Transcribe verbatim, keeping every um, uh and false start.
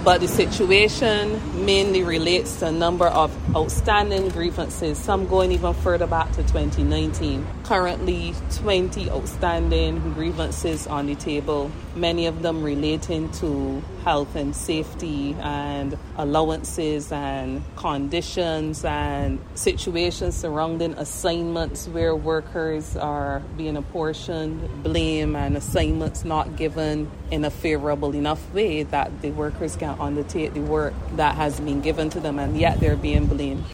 But the situation mainly relates to a number of outstanding grievances, some going even further back to twenty nineteen. Currently, twenty outstanding grievances on the table, many of them relating to health and safety and allowances and conditions and situations surrounding assignments where workers are being apportioned blame and assignments not given in a favorable enough way that the workers can undertake the work that has been given to them, and yet they're being blamed.